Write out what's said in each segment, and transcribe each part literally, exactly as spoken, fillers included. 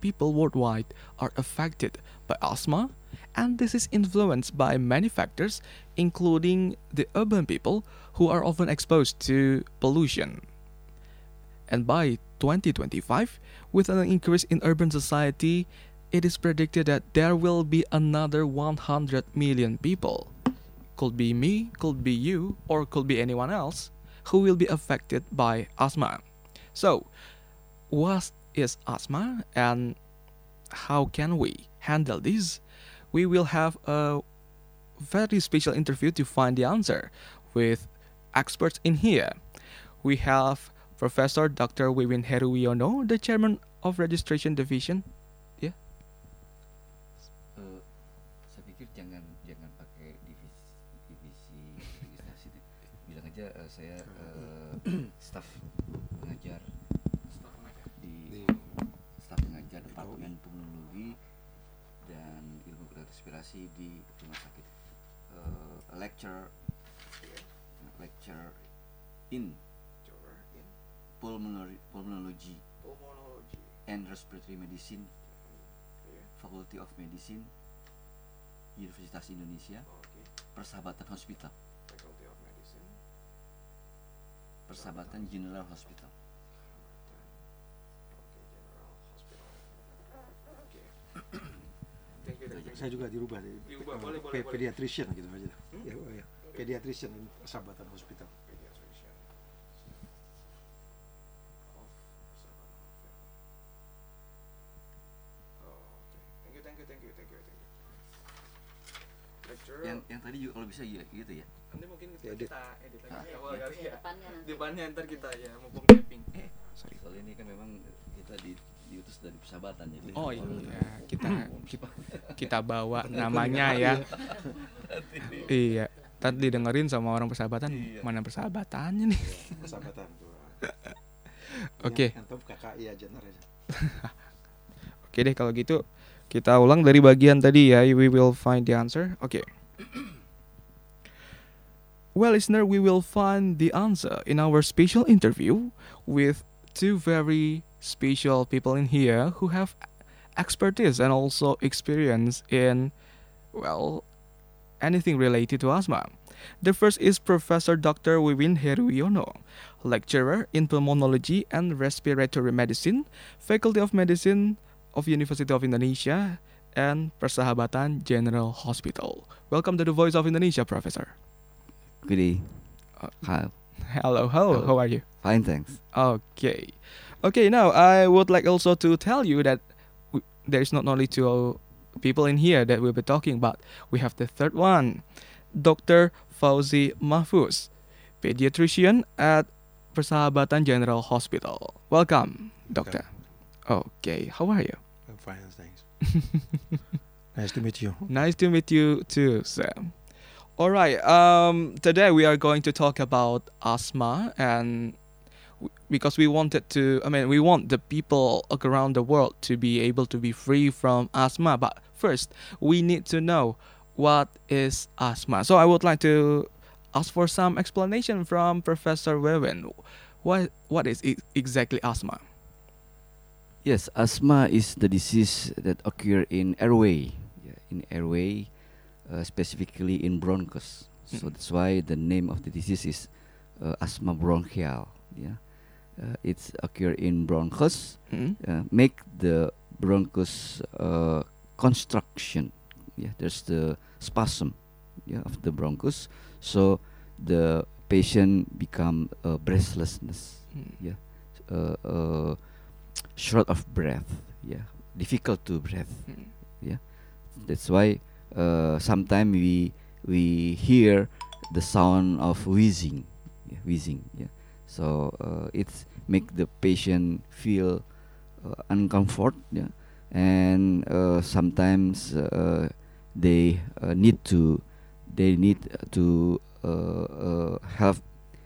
people worldwide are affected by asthma, and this is influenced by many factors, including the urban people who are often exposed to pollution. And by twenty twenty-five, with an increase in urban society, it is predicted that there will be another one hundred million people, could be me, could be you, or could be anyone else, who will be affected by asthma. So, what is asthma and how can we handle this? We will have a very special interview to find the answer with experts in here. We have Professor Doctor Wiwin Heruwiono, the chairman of Registration Division. Yeah. Eh, saya pikir jangan jangan pakai divisi divisi registrasi deh. Bilang aja eh, saya eh, staf pengajar di staf pengajar Departemen Pulmonologi dan Ilmu Respirasi di Rumah Sakit. Eh, lecture lecture in pulmonary pulmonology and respiratory medicine, Faculty of Medicine, Universitas Indonesia, Persahabatan Hospital, Persahabatan General Hospital. Saya juga dirubah dari Diubah, uh, boleh, boleh, pe- boleh. pediatrician gitu aja. Hmm? Ya, ya. Pediatrician in Persahabatan Hospital. Yang yang tadi juga kalau bisa ya gitu ya. Nanti mungkin kita, Edit. kita edit lagi Ah. di awal kali ya. Depannya nanti. Depannya ntar kita ya mumpung tapping. Eh, Sorry. soalnya ini kan memang kita di diutus dari persahabatan jadi. Oh iya, kita kita, kita bawa namanya ya. Iya, tadi didengerin sama orang persahabatan, Iya. mana persahabatannya nih? Persahabatan tuh. Oke. Yang, yang tahu K K I aja ntar aja. Oke deh kalau gitu kita ulang dari bagian tadi ya. We will find the answer. Oke. Well, listener, we will find the answer in our special interview with two very special people in here who have expertise and also experience in, well, anything related to asthma. The first is Professor Doctor Wiwin Heruwiono, lecturer in pulmonology and respiratory medicine, Faculty of Medicine of University of Indonesia, and Persahabatan General Hospital. Welcome to the Voice of Indonesia, Professor. Good day. Uh, Hi. Hello, hello, Hello. how are you? Fine, thanks. Okay. Okay, now I would like also to tell you that w- there is not only two people in here that we'll be talking about. We have the third one, Doctor Fauzi Mahfuz, pediatrician at Persahabatan General Hospital. Welcome, doctor. Okay, how are you? I'm fine, thanks. Nice to meet you. Nice to meet you too, sir. All right. Um, today we are going to talk about asthma, and w- because we wanted to, I mean, we want the people around the world to be able to be free from asthma. But first, we need to know what is asthma. So I would like to ask for some explanation from Professor Wiwin. What what is e- exactly asthma? Yes, asthma is the disease that occur in airway, yeah, in airway, uh, specifically in bronchus. So Mm. that's why the name of the disease is uh, asthma bronchial. Yeah, uh, it's occur in bronchus, Mm? uh, make the bronchus uh, construction. Yeah, there's the spasm, yeah, of the bronchus. So the patient become uh, breathlessness. Mm. Yeah, uh, uh, short of breath. Yeah, difficult to breathe. Mm. Yeah, that's why uh, sometimes we we hear the sound of wheezing. Yeah, wheezing. Yeah, so uh, it's make the patient feel uh, uncomfort. Yeah, and uh, sometimes uh, they uh, need to they need to uh, uh, help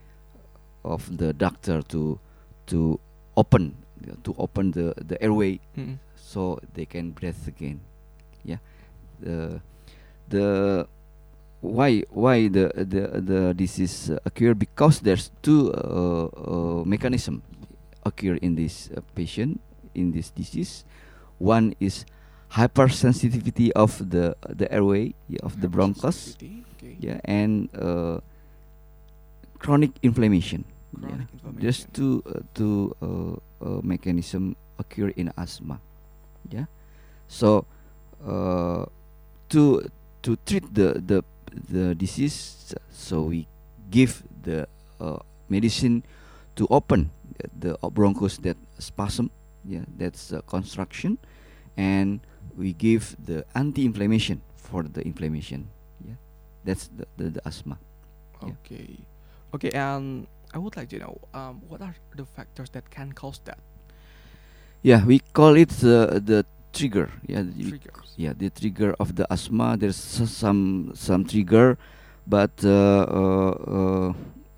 of the doctor to to open to open the the airway Mm. so they can breathe again. Yeah, the the why why the the the disease uh, occur because there's two uh, uh, mechanism occur in this uh, patient in this disease. One is hypersensitivity of the the airway, yeah, of the bronchus, Hypersensitivity, okay. yeah, and uh, chronic inflammation. Chronic Yeah, inflammation. just to uh, to uh, uh, mechanism occur in asthma. Yeah, so uh, to to treat the the the disease, so we give the uh, medicine to open the uh, bronchus that spasm. Yeah, that's uh, construction, and we give the anti-inflammation for the inflammation. Yeah, that's the the, the asthma. Yeah. Okay. Okay, and I would like to know um, what are the factors that can cause that Yeah, we call it the the trigger. Yeah, we- triggers? yeah, the trigger of the asthma. There's s- some some trigger, but uh, uh, uh,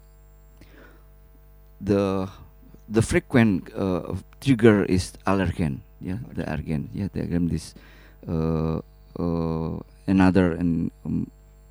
the the frequent uh, of trigger is allergen. Yeah, the Okay. allergen. Yeah, the allergen is uh, uh, another and um,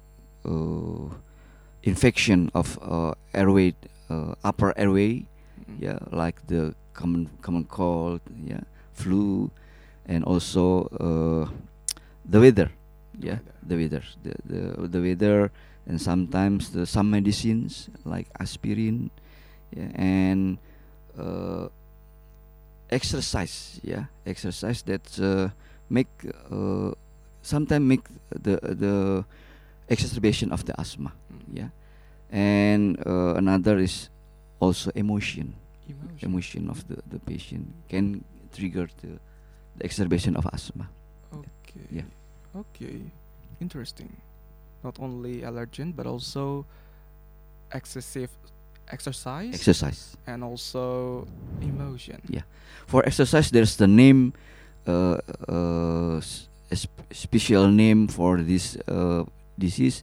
uh, infection of uh, airway, uh, upper airway. Mm. Yeah, like the common common cold. Yeah, flu, and also uh, the weather. Yeah, Weather. the weather, the, the the weather, and sometimes the some medicines like aspirin, yeah, and uh, exercise. Yeah, exercise that uh, make uh, sometimes make the the exacerbation of the asthma. Mm. Yeah, and uh, another is also emotion. Emotion. Emotion of the the patient can trigger the, the exacerbation of asthma. Okay. Yeah. Okay. Interesting. Not only allergen but also excessive exercise Exercise. and also emotion. Yeah. For exercise, there's the name, uh, uh, s- a sp- special name for this uh, disease,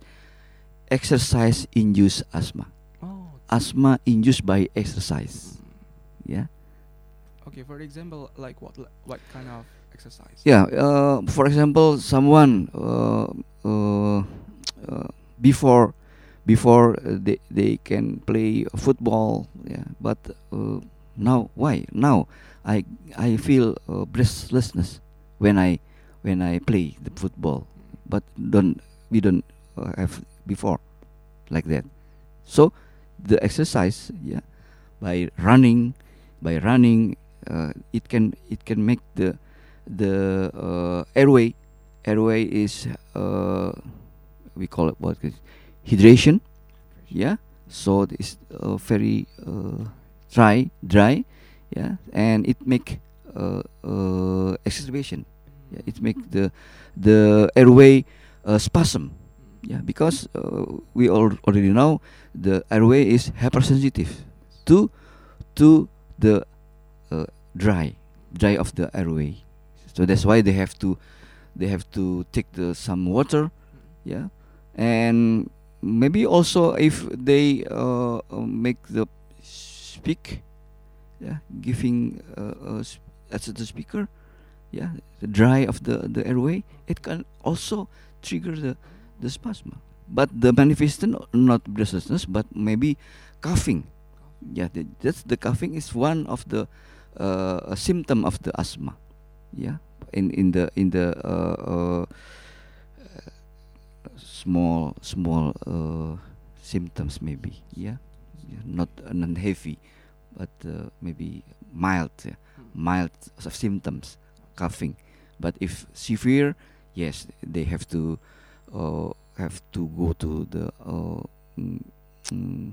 exercise-induced asthma. Oh. Asthma induced by exercise. mm. Yeah. Okay. For example, like what li- what kind of exercise? Yeah. Uh, for example, someone uh, uh, uh, before before uh, they they can play football. Yeah. But uh, now why now I I feel uh, breathlessness when I when I play the football. But don't we don't uh, have before like that. So the exercise, yeah, by running, by running, uh, it can it can make the the uh, airway airway is uh, we call it what is hydration. Yeah, so it's uh, very uh, dry dry. Yeah, and it make uh, uh, exacerbation. Yeah, it make the the airway uh, spasm. Yeah, because uh, we al- already know the airway is hypersensitive to to the uh, dry dry of the airway. So that's why they have to they have to take the some water. Yeah, and maybe also if they uh, uh, make the speak, yeah, giving uh, uh, sp- as the speaker, yeah, the dry of the the airway, it can also trigger the the spasm. But the manifestation not breathlessness, but maybe coughing. Yeah, the, that's the coughing is one of the uh, a symptom of the asthma. Yeah, in in the in the uh, uh, small small uh, symptoms maybe. Yeah, yeah, not uh, not heavy, but uh, maybe mild, yeah, mild of symptoms, coughing. But if severe, yes, they have to uh, have to go to the uh, mm, mm,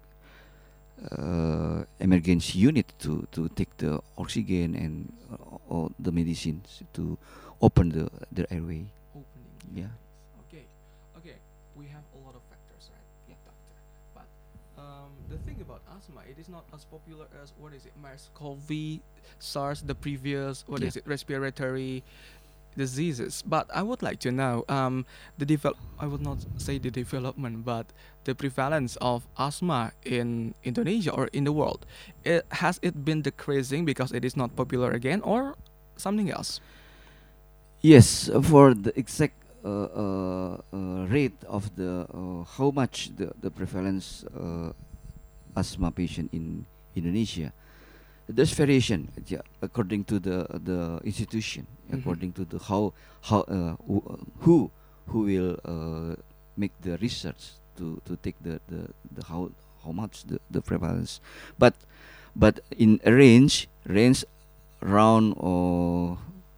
uh, emergency unit to to take the oxygen and uh, all the medicines to open the the airway. Opening. Yeah. Okay. Okay. We have a lot of factors, right? Yeah, doctor. But um, the thing about asthma, it is not as popular as what is it, MERS-CoV, SARS, the previous what Yeah. is it, respiratory diseases. But I would like to know um, the develop. I would not say the development, but the prevalence of asthma in Indonesia or in the world. It, has it been decreasing because it is not popular again, or something else? Yes, uh, for the exact uh, uh, uh, rate of the uh, how much the the prevalence uh, asthma patient in Indonesia. there's variation, yeah, according to the the institution, Mhm. according to the how how uh, who who who will uh, make the research to to take the the, the how how much the, the prevalence, but but in a range range around uh,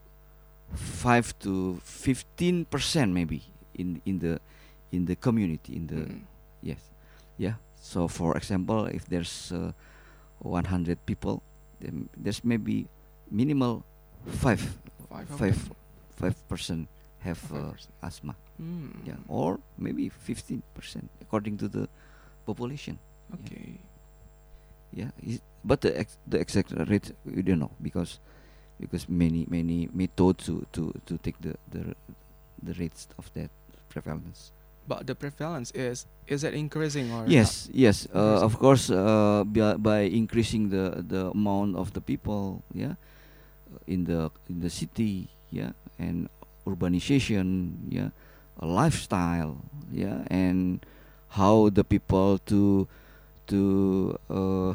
five to fifteen percent maybe in in the in the community in the Mm. yes, yeah. So for example, if there's uh, one hundred people, then there's maybe minimal five Five of five them. five percent have Five uh, percent. asthma, Mm. yeah, or maybe fifteen percent according to the population. Okay. Yeah, is, but the ex- the exact rate we don't know because because many many methods to to to take the the the rates of that prevalence. But the prevalence is is it increasing or not? Yes, yes. Uh, of Increasing. course, uh, by, by increasing the the amount of the people, yeah, uh, in the in the city, yeah, and urbanization, yeah, a lifestyle, yeah, and how the people to to uh,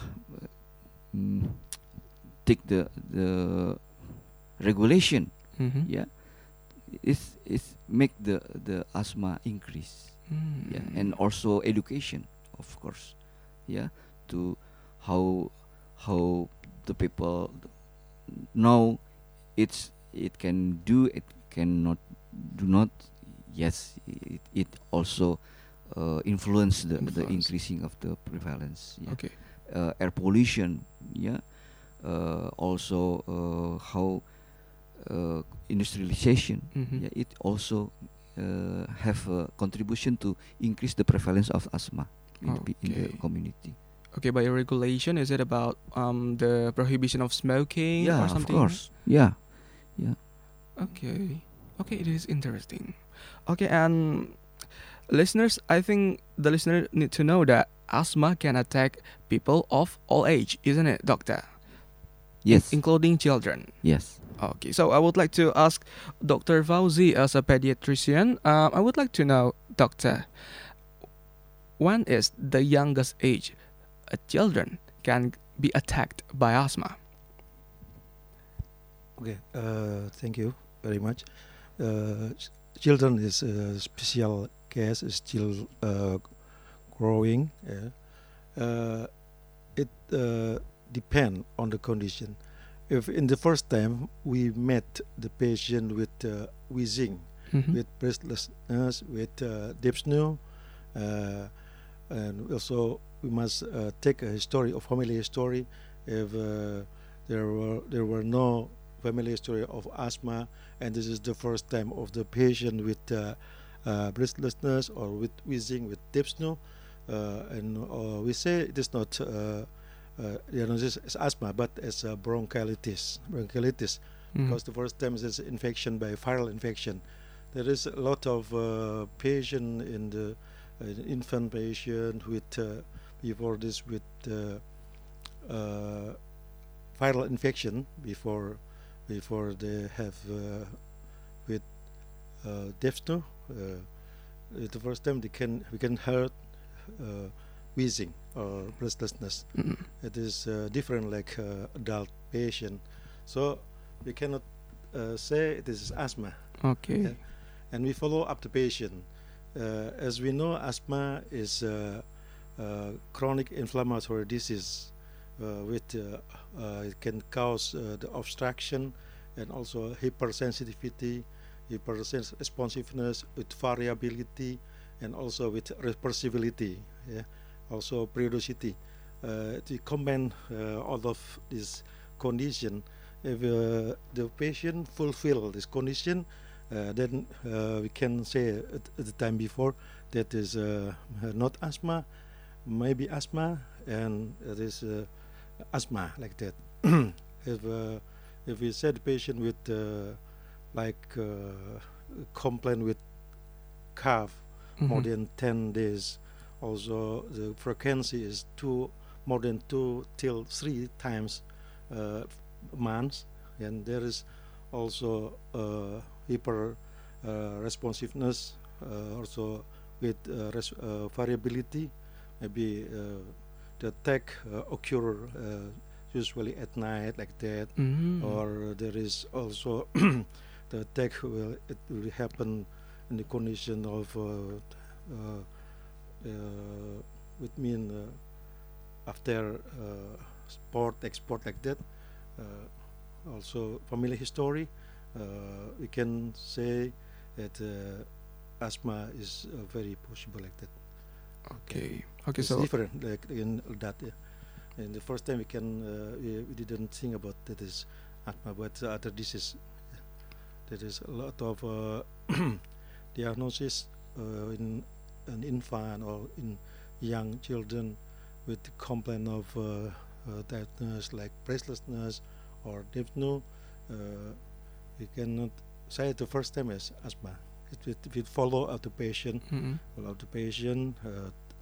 mm, take the the regulation, Mm-hmm. yeah, it's it's make the the asthma increase, yeah, Mm. and also education, of course, yeah, to how how the people know it's it can do it cannot do not, yes, it, it also uh, influence the, the Influence. increasing of the prevalence, yeah. Okay. Uh, air pollution, yeah, uh, also uh, how uh, industrialization, Mm-hmm. yeah, it also uh, have a contribution to increase the prevalence of asthma in, the, pe- in the Okay. community. Okay, by regulation, is it about um the prohibition of smoking Yeah, or of something? course. Yeah, yeah. Okay. Okay, it is interesting. Okay, and listeners, I think the listener need to know that asthma can attack people of all age, isn't it, doctor? In- Yes, including children. yes. Okay, so I would like to ask doctor Fauzi as a pediatrician. Um, I would like to know, doctor, when is the youngest age a children can be attacked by asthma? Okay, uh, thank you very much. Uh, ch- children is a special case, is still uh, growing. Yeah. Uh, it uh, depend on the condition. If in the first time we met the patient with uh, wheezing, Mhm. with breathlessness, with uh, dyspnea, uh, and also we must uh, take a history of family history. If uh, there were there were no family history of asthma, and this is the first time of the patient with uh, uh, breathlessness or with wheezing, with dyspnea, uh, and uh, we say it is not uh, uh, diagnosis as asthma, but as a bronchiolitis, bronchiolitis, Mhm. because the first time is infection by viral infection. There is a lot of uh, patient in the uh, infant patient with uh, before this with uh, uh, viral infection before before they have uh, with uh, dyspnea. Uh, the first time they can we can hear uh, wheezing or breathlessness. Mhm. It is uh, different like uh, adult patient, so we cannot uh, say this is asthma. Okay. Yeah. And we follow up the patient. Uh, as we know, asthma is uh, uh, chronic inflammatory disease, uh, with uh, uh, it can cause uh, the obstruction and also hypersensitivity, hyperresponsiveness with variability, and also with reversibility, yeah, also periodicity. Uh, to combine uh, all of these condition, if uh, the patient fulfill this condition, uh, then uh, we can say at, at the time before that is uh, not asthma, maybe asthma, and it is uh, asthma like that. if uh, if we said patient with uh, like uh, complaint with cough more Mhm. than ten days, also the frequency is two more than two till three times uh, months, and there is also uh, hyper uh, responsiveness, uh, also with uh, res- uh, variability, maybe uh, the attack uh, occur uh, usually at night like that, Mm. or there is also the attack will it will happen in the condition of uh, uh, uh, which mean uh, after uh, sport export like that. Uh, also family history, uh, we can say that uh, asthma is uh, very possible like that. Okay. Okay. It's So. different like in that. Yeah. And the first time we can uh, we, we didn't think about that is asthma, but uh, other disease. There is a lot of uh, diagnosis uh, in an infant or in young children with complaint of uh, uh, tiredness like breathlessness or dyspnea. Uh, we cannot say it the first time as asthma. It, it, if it follow up the patient, Mm. follow up the patient uh,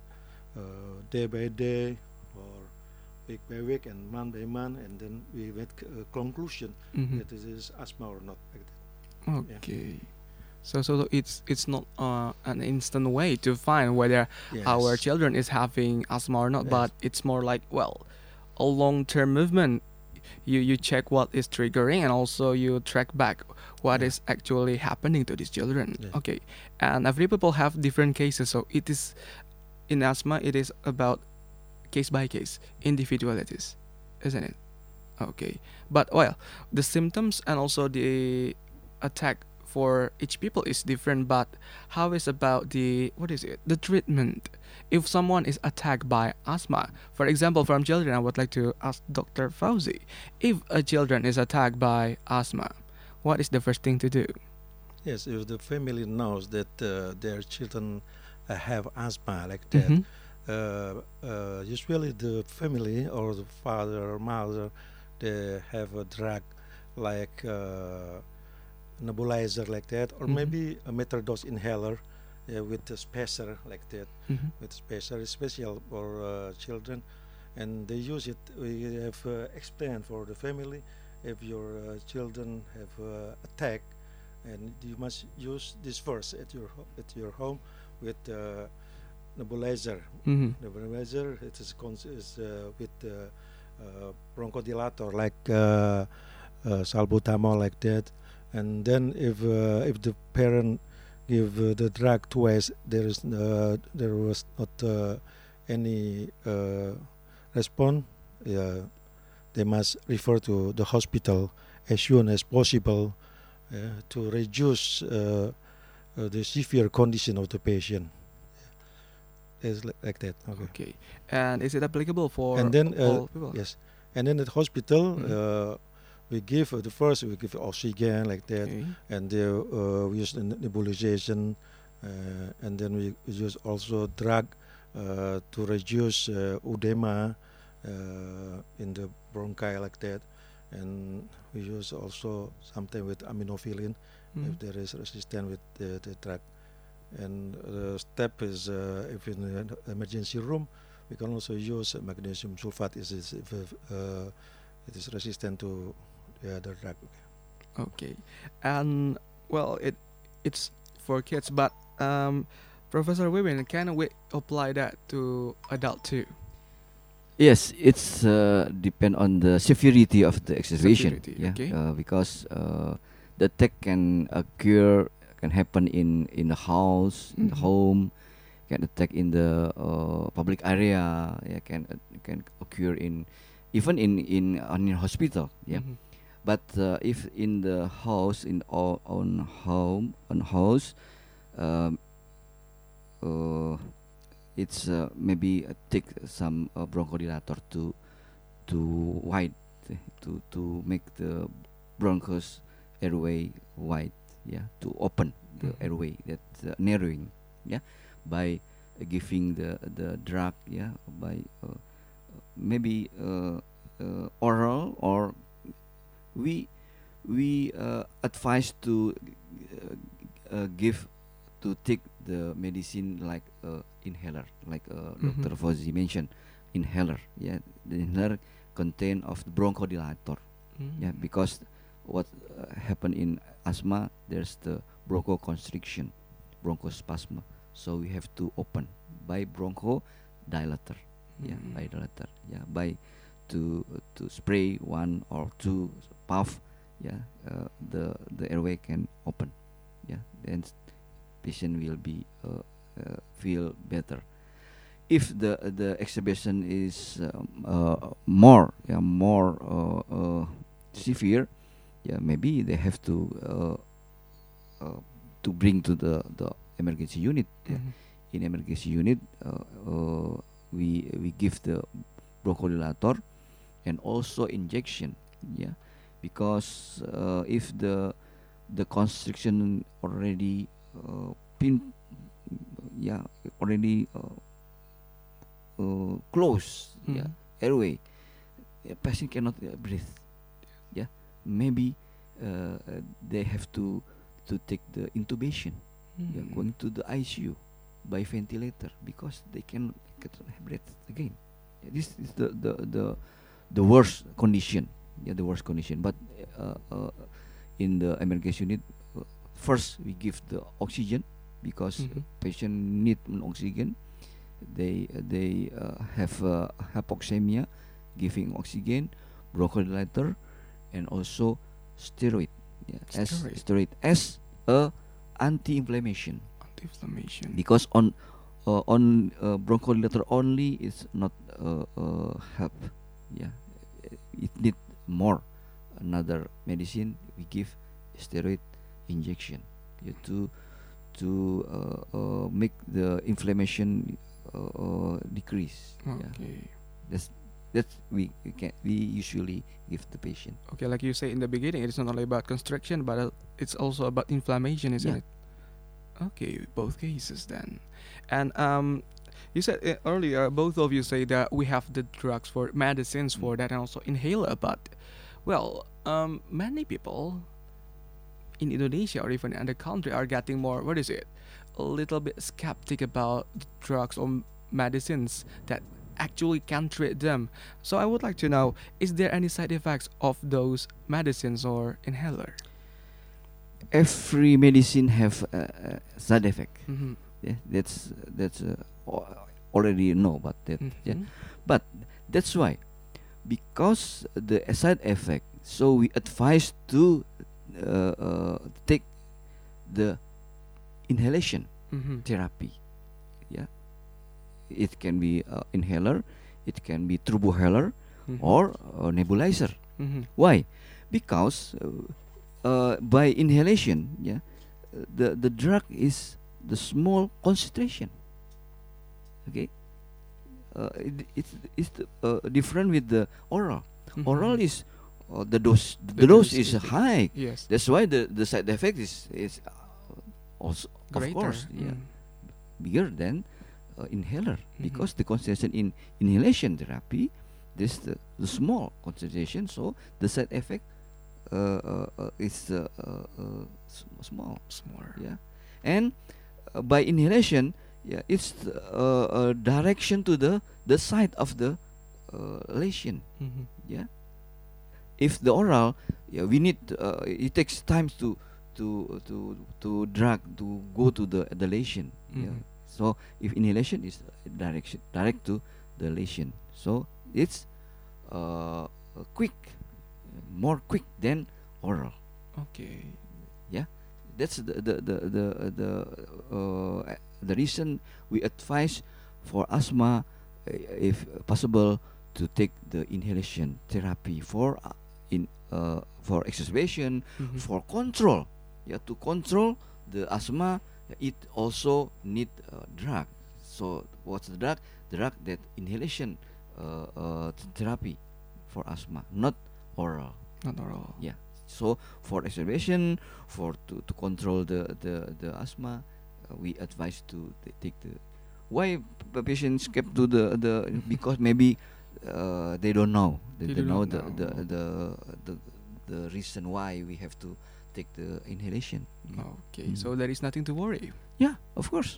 uh, day by day or week by week and month by month, and then we make a conclusion Mhm. that this is asthma or not like that. Okay. So so it's it's not uh, an instant way to find whether our Yes. children is having asthma or not, Yes. but it's more like, well, a long-term movement. You you check what is triggering, and also you track back what Yeah. is actually happening to these children. Yeah. Okay. And every people have different cases, so it is in asthma it is about case by case individualities, isn't it? Okay. But well, the symptoms and also the attack for each people is different, but how is about the what is it the treatment if someone is attacked by asthma? For example, from children, I would like to ask Dr. Fauzi, if a children is attacked by asthma, what is the first thing to do? Yes, if the family knows that uh, their children uh, have asthma like that, Mhm. uh, uh, usually the family or the father or mother, they have a drug like uh, nebulizer like that, or Mhm. maybe a meterdose inhaler uh, with a spacer like that, Mhm. with spacer is special for uh, children, and they use it. We have uh, explained for the family, if your uh, children have uh, attack, and you must use this first at your ho- at your home with uh, nebulizer. Mhm. Nebulizer it is cons- is uh, with uh, uh, bronchodilator like uh, uh, salbutamol like that, and then if uh, if the parent give uh, the drug twice, there is uh, there was not uh, any uh, response. Uh, they must refer to the hospital as soon as possible uh, to reduce uh, uh, the severe condition of the patient. It's li- like that. Okay. Okay. And is it applicable for And then uh, all people? yes, and then at hospital Mhm. uh, we give uh, the first we give oxygen like that, Okay. and they, uh, we use the nebulization, uh, and then we use also drug uh, to reduce uh, edema uh, in the bronchi like that, and we use also sometimes with aminophylline Mhm. if there is resistance with the, the drug. And the step is uh, if in an emergency room, we can also use magnesium sulfate is, is if uh, it is resistant to the other drug. Okay, and well, it it's for kids, but um, Professor Wibin, can we apply that to adult too? Yes, it's uh, depend on the severity of the exacerbation. Severity, Yeah, okay. uh, because uh, the attack can occur, can happen in in the house, in the Mhm. home, can attack in the uh, public area. Yeah, can uh, can occur in even in in on in hospital. Yeah, Mhm. but uh, if in the house, in our own home, on house, um, uh, it's uh, maybe uh, take some uh, bronchodilator to to wide eh, to to make the bronchus airway wide, yeah, to open the Mhm. airway, that uh, narrowing, yeah, by uh, giving the the drug, yeah, by uh, maybe uh, uh, oral, or we we uh, advise to uh, uh, give to take the medicine like uh, inhaler, like uh, Mhm. Doctor Fauzi mentioned, inhaler. Yeah, the inhaler contain of the bronchodilator. Yeah, Mhm. because what uh, happen in asthma, there's the bronchoconstriction, bronchospasm. So we have to open by bronchodilator. Yeah, by Mhm. dilator. Yeah, by to to spray one or two puff, yeah, uh, the the airway can open, yeah, then s- patient will be uh, uh, feel better. If the the exacerbation is um, uh, more, yeah, more uh, uh, severe, yeah, maybe they have to uh, uh, to bring to the the emergency unit. Yeah. Mhm. In emergency unit, uh, uh, we we give the bronchodilator and also injection, yeah, because uh, if the the constriction already uh, pin, yeah, already uh, uh, close, yeah, Mhm. airway, a patient cannot uh, breathe, yeah, maybe uh, uh, they have to to take the intubation, yeah, Mhm. going to the I C U by ventilator because they cannot get breath again. Yeah, this is the, the the the worst condition. Yeah, the worst condition. But uh, uh, in the emergency unit, uh, first we give the oxygen because Mhm. patient need an oxygen. They uh, they uh, have uh, hypoxemia, giving oxygen, bronchodilator, and also steroid. Yeah, as Steroid. steroid as a anti-inflammation Anti-inflammation. because on uh, on uh, bronchodilator only is not uh, uh, help. Yeah, Uh, it need more another medicine. We give steroid injection, yeah, to to uh, uh, make the inflammation uh, uh, decrease. Yeah, Okay. that's that's we, we can we usually give the patient. Okay, like you say in the beginning, it's not only about constriction, but uh, it's also about inflammation, isn't Yeah. it? Okay, both cases then. And um, you said uh, earlier, both of you say that we have the drugs for medicines Mm. for that and also inhaler, but well, um, many people in Indonesia or even in other country are getting more, what is it, a little bit skeptic about the drugs or m- medicines that actually can treat them. So I would like to know, is there any side effects of those medicines or inhaler? Every medicine have a, a side effect. Mm-hmm. Yeah, that's that's uh, al- already know about that. Yeah, Mm-hmm. but that's why because the side effect. So we advise to uh, uh, take the inhalation Mm-hmm. therapy. Yeah, it can be uh, inhaler, it can be turbohaler Mm-hmm. or uh, nebulizer. Mm-hmm. Why? Because uh, uh, by inhalation, yeah, uh, the the drug is the small concentration. Okay, uh, it, it's it's the, uh, different with the oral. Oral Mhm. is uh, the dose. The The, dose, dose is is big. high. Yes. That's why the the side effect is is uh, also of Greater. course, yeah, Mm. bigger than uh, inhaler Mhm. because the concentration in inhalation therapy, this the, the small concentration, so the side effect uh, uh, uh, is uh, uh, uh, s- small. Smaller. Yeah, and uh, by inhalation, yeah, it's uh, uh, direction to the the side of the uh, lesion. Mm-hmm. Yeah, if the oral, yeah, we need uh, it takes time to to to to drag to go to the the lesion. Yeah, Mhm. so if inhalation is direction direct to the lesion, so it's uh, uh, quick, more quick than oral. Okay. Yeah, that's the the the the, the uh, uh, the reason we advise for asthma, uh, if possible, to take the inhalation therapy for uh, in uh, for exacerbation, Mhm. for control. Yeah, to control the asthma, it also need uh, drug. So what's the drug? The drug that inhalation uh, uh, th- therapy for asthma, not oral. Not at all. Yeah. So for exacerbation, for to, to control the the the asthma, uh, we advise to t- take the. Why p- patients kept to the the because maybe uh, they don't know they, They they do know not the, the know. the the the reason why we have to take the inhalation. Yeah. Okay, Mm. so there is nothing to worry. Yeah, of course.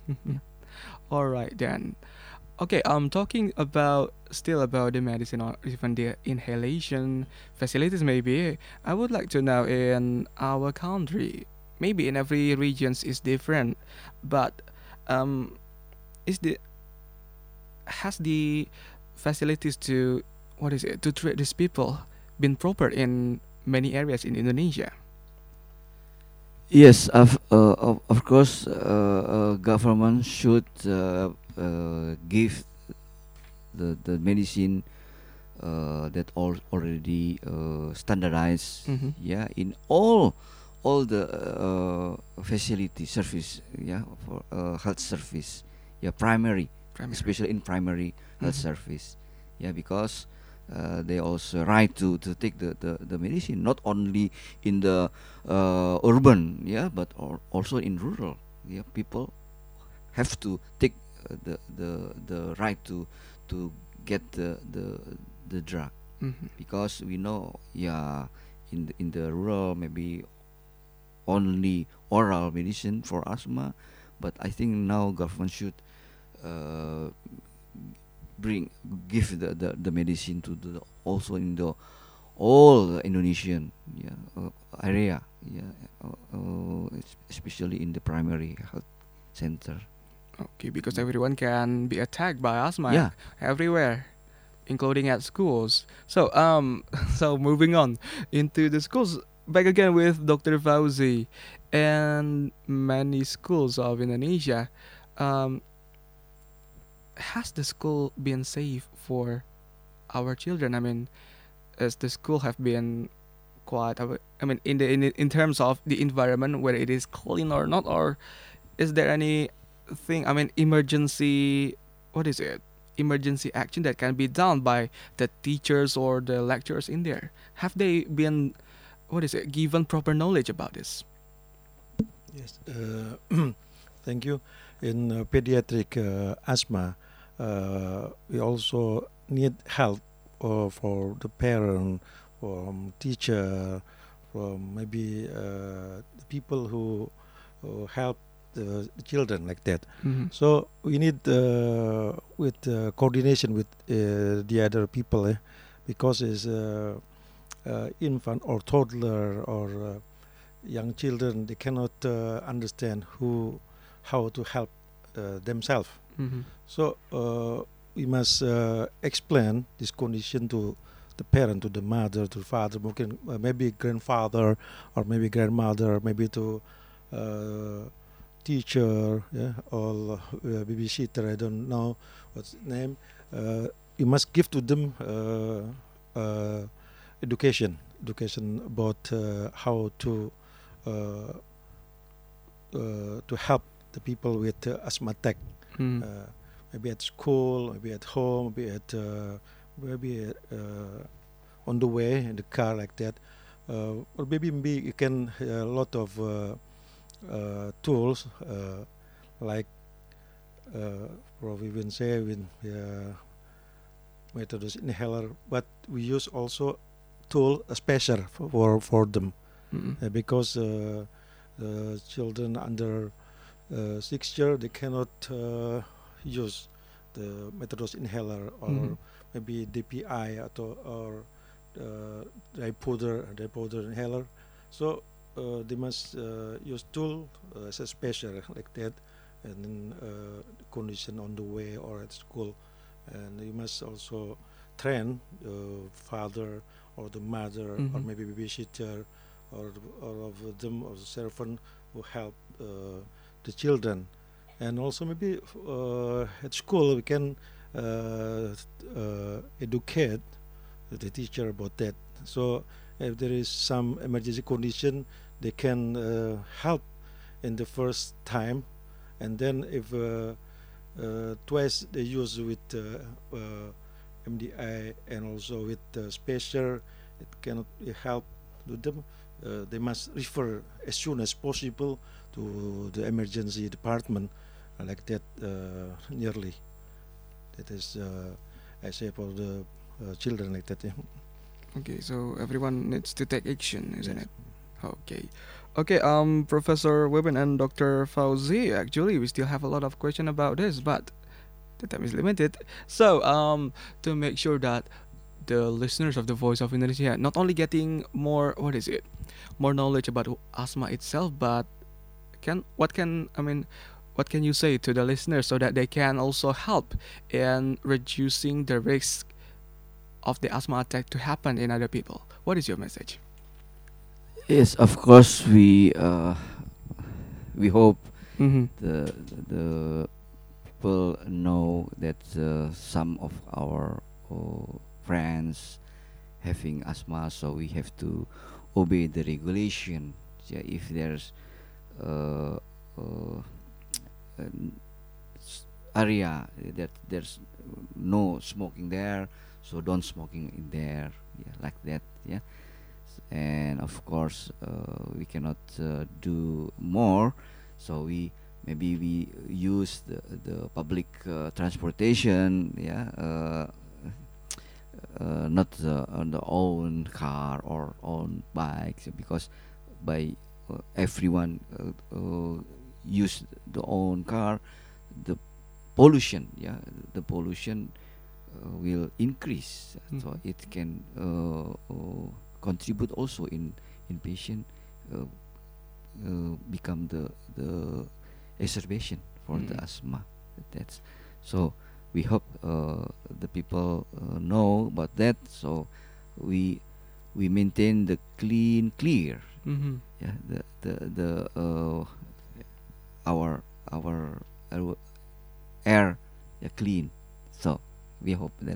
All right then. Okay, I'm talking about still about the medicine or even the inhalation facilities. Maybe I would like to know in our country. Maybe in every regions is different, but um, is the has the facilities to what is it, to treat these people been proper in many areas in Indonesia? Yes, of uh, of, of course, uh, uh, government should uh, uh, give the the medicine uh, that all already uh, standardized. Mm-hmm. Yeah, in all all the uh, facility service. Yeah, for uh, health service. Yeah, primary, Primary. especially in primary health Mhm. service. Yeah, because uh, they also right to, to take the, the, the medicine not only in the uh, urban, yeah, but al- also in rural. Yeah, people have to take uh, the, the the right to to get the the the drug, Mhm. because we know, yeah, in the, in the rural maybe only oral medicine for asthma, but I think now government should uh, bring give the, the, the medicine to the also in the all the Indonesian, yeah, uh, area, yeah, uh, uh, es- especially in the primary health center. Okay, because Mm. everyone can be attacked by asthma Yeah. everywhere, including at schools. So, um, so moving on into the schools, back again with Doctor Fauzi, and many schools of Indonesia. Um, has the school been safe for our children? I mean, as the school have been quite, I w- I mean, in the in, in terms of the environment, whether it is clean or not, or is there any thing, I mean, emergency, what is it, emergency action that can be done by the teachers or the lecturers in there? Have they been, what is it, given proper knowledge about this? Yes. Uh, thank you. In uh, pediatric uh, asthma, uh, we also need help uh, for the parent, from teacher, from maybe uh, the people who, who help the children like that. Mm-hmm. So we need uh, with uh, coordination with uh, the other people, eh? Because it's uh, uh, infant or toddler or uh, young children, they cannot uh, understand who how to help uh, themselves. Mm-hmm. So uh, we must uh, explain this condition to the parent, to the mother, to the father, mungkin, uh, maybe grandfather or maybe grandmother, maybe to uh, teacher, yeah, or uh, babysitter. I don't know what's the name. Uh, you must give to them uh, uh, education, education about uh, how to uh, uh, to help the people with uh, asthma attack. Mm-hmm. Uh, maybe at school, maybe at home, maybe at uh, maybe uh, on the way in the car like that. Uh, or maybe maybe you can a lot of uh, uh, tools uh, like uh, probably we can say with uh, Methodus inhaler, but we use also tool uh, special for for, for them. Mm-hmm. Uh, because uh, the children under uh, six year they cannot uh, use the Methodus inhaler or Mhm. maybe D P I or, or uh, dry powder dry powder inhaler. So uh, they must uh, use tool uh, as a special like that, and then uh, condition on the way or at school, and you must also train uh, father or the mother or Mhm. maybe babysitter or all of them or the servant who help uh, the children, and also maybe uh, at school we can uh, uh, educate the teacher about that. So if there is some emergency condition, they can uh, help in the first time, and then if uh, uh, twice they use with uh, uh, M D I and also with uh, special, it cannot help to them. Uh, they must refer as soon as possible to the emergency department, uh, like that uh, nearly. That is, uh, I say for the uh, children like that. Yeah. Okay, so everyone needs to take action, isn't Yes. it? Okay. Okay, um, Professor Webben and Doctor Fauzi, actually, we still have a lot of question about this, but the time is limited. So, um, to make sure that the listeners of the Voice of Indonesia not only getting more, what is it, more knowledge about w- asthma itself, but can what can I mean, what can you say to the listeners so that they can also help in reducing the risk of the asthma attack to happen in other people. What is your message? Yes, of course we uh, we hope Mm-hmm. the the people know that uh, some of our uh, friends having asthma, so we have to obey the regulation. Yeah, if there's uh, uh, an s- area that there's no smoking there, so don't smoking in there. Yeah, like that. Yeah, and of course uh, we cannot uh, do more, so we maybe we use the, the public uh, transportation, yeah, uh, uh, not the, on the own car or own bikes, because by uh, everyone uh, uh, use the own car, the pollution, yeah, the pollution uh, will increase, so Mhm. it can uh, uh, contribute also in in patient uh, uh, become the the exacerbation for the Mm. asthma. That's so we hope uh, the people uh, know about that, so we we maintain the clean clear, Mm-hmm. yeah, the the the uh, our our our air, yeah, clean, so we hope that.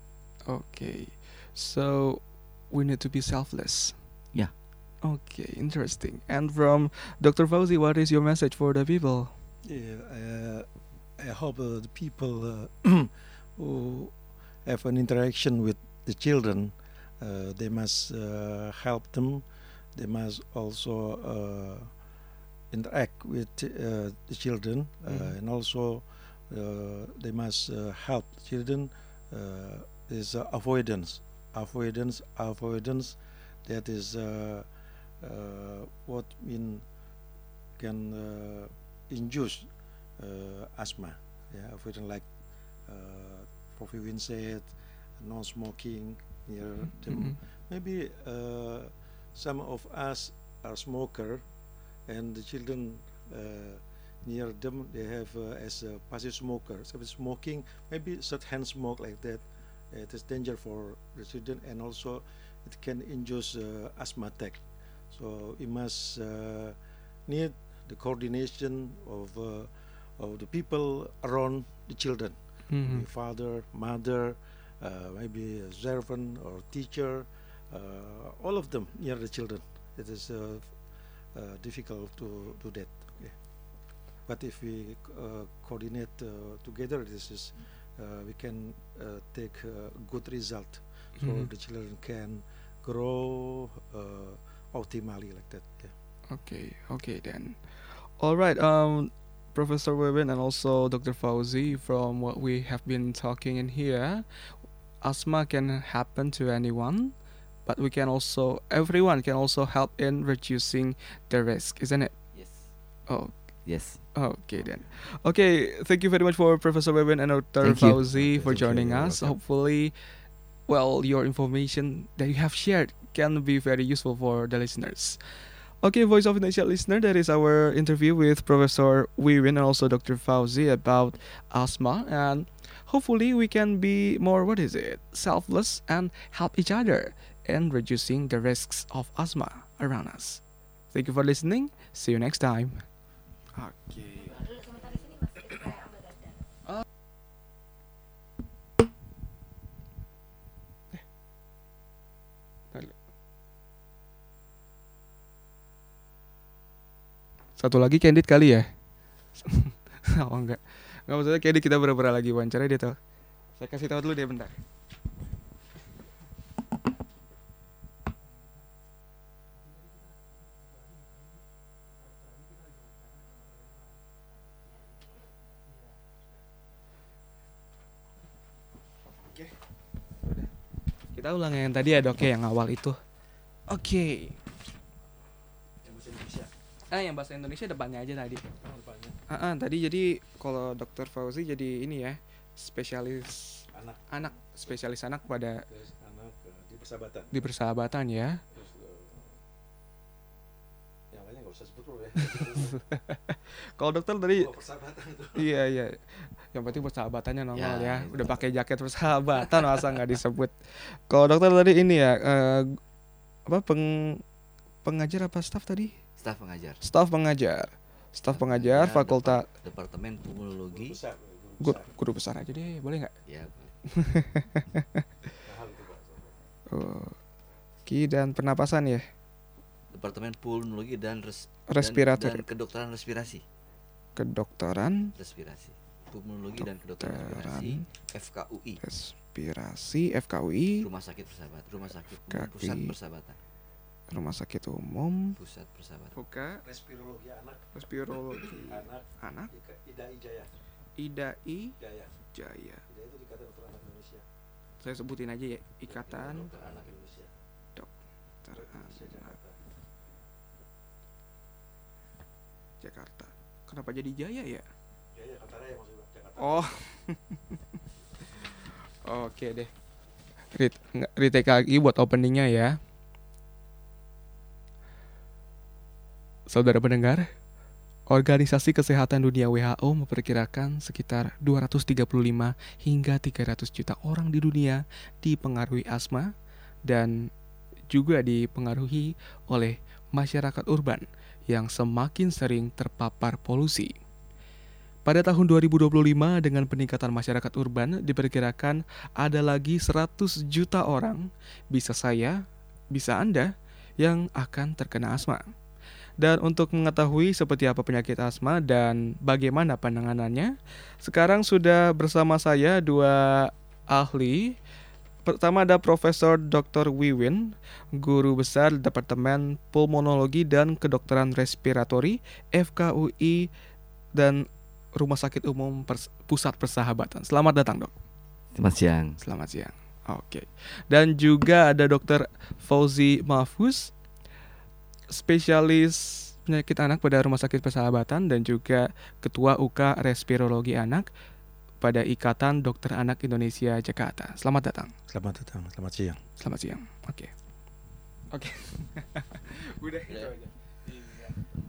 Okay, so we need to be selfless. Yeah. Okay, interesting. And from Doctor Fauzi, what is your message for the people? Yeah, uh, I hope uh, the people uh, who have an interaction with the children, uh, they must uh, help them. They must also uh, interact with uh, the children, uh, Mhm. and also uh, they must uh, help the children. Uh, is uh, avoidance, avoidance, avoidance. That is uh, uh, what mean can uh, induce uh, asthma. Yeah, avoidance like uh, Prof. Win said, non-smoking near them. Mhm. Maybe uh, some of us are smoker, and the children uh, near them they have uh, as a passive smoker. So smoking, maybe third-hand smoke like that. It is danger for the children, and also it can induce uh, asthma attack. So we must uh, need the coordination of uh, of the people around the children, Mhm. maybe father, mother, uh, maybe a servant or teacher, uh, all of them near the children. It is uh, uh, difficult to do that. Okay. But if we uh, coordinate uh, together, this is uh, we can uh, take uh, good result, so Mhm. the children can grow uh, optimally like that. Yeah. Okay, okay then. All right, um, Professor Webin and also Doctor Fauzi, from what we have been talking in here, asthma can happen to anyone, but we can also, everyone can also help in reducing the risk, isn't it? Yes. Oh, Yes. okay then. Okay, thank you very much for Professor Webin and Doctor Thank you. Fauzi Okay, for thank you. joining You're us. welcome. Hopefully, well, your information that you have shared can be very useful for the listeners. Okay, Voice of Indonesia listener, that is our interview with Professor Wiwin and also Doctor Fauzi about asthma, and hopefully we can be more, what is it, selfless and help each other in reducing the risks of asthma around us. Thank you for listening. See you next time. Okay. Satu lagi Candid kali ya? Oh enggak. Enggak, maksudnya Candid kita beberapa lagi wawancara dia tuh. Saya kasih tahu dulu dia bentar. Oke. Udah. Kita ulang yang tadi ya dok ya, yang awal itu. Oke. Yang bahasa Indonesia. Ah, yang bahasa Indonesia depannya aja tadi. Oh, depannya. Ah, ah, tadi jadi kalau Dokter Fauzi jadi ini ya, spesialis Anak, anak, spesialis anak pada terus anak uh, di persahabatan. di persahabatan ya. Terus uh, yang lainnya nggak usah sebut dulu ya. Kalau dokter tadi Oh, persahabatan itu. iya iya. Yang penting persahabatannya nongol Ya, ya. itu. Udah pakai jaket persahabatan masa nggak disebut. Kalau dokter tadi ini ya eh, apa peng pengajar apa staf tadi? Staf pengajar. Staf pengajar. Staf pengajar Pengajar, fakultas Depart- Departemen Pulmonologi. Besar, guru guru, besar. guru besar aja deh, boleh nggak? Ya, Mahal itu, Pak. Oh, Ki dan pernapasan ya, Departemen Pulmonologi dan res- respirator, dan, dan kedokteran respirasi. kedokteran, Respirasi. Pulmonologi dan kedokteran respirasi Kedokteran. F K U I. respirasi, F K U I, Rumah sakit persahabatan, rumah sakit umum, K U I. pusat persahabatan, rumah sakit umum, pusat persahabatan. buka, Respirologi anak, respirologi anak, anak, Ika- I D A I Jaya. I D A I Jaya. Jaya. I D A I itu Ikatan Dokter Anak Indonesia. Saya sebutin aja ya, Ikatan Dokter Anak Indonesia. Dokter Indonesia, Anak Jakarta. Jakarta. Kenapa jadi Jaya ya? Jaya Jakarta Raya maksudnya Jakarta. Oh. Oke deh. Ret- nggak- retake lagi buat openingnya ya. Saudara pendengar, Organisasi Kesehatan Dunia W H O memperkirakan sekitar dua ratus tiga puluh lima hingga tiga ratus juta orang di dunia dipengaruhi asma dan juga dipengaruhi oleh masyarakat urban yang semakin sering terpapar polusi. Pada tahun dua ribu dua puluh lima dengan peningkatan masyarakat urban diperkirakan ada lagi seratus juta orang, bisa saya, bisa Anda, yang akan terkena asma. Dan untuk mengetahui seperti apa penyakit asma dan bagaimana penanganannya, sekarang sudah bersama saya dua ahli. Pertama ada Profesor doktor Wiwin, Guru Besar Departemen Pulmonologi dan Kedokteran Respiratori F K U I dan Rumah Sakit Umum Pers- Pusat Persahabatan. Selamat datang, Dok. Selamat siang. Selamat siang. Oke. Dan juga ada Dokter Fauzi Mahfuz, spesialis penyakit anak pada Rumah Sakit Persahabatan dan juga Ketua U K Respirologi Anak pada Ikatan Dokter Anak Indonesia Jakarta. Selamat datang. Selamat datang, selamat siang. Selamat siang. Oke. Oke. Udah itu aja. Iya.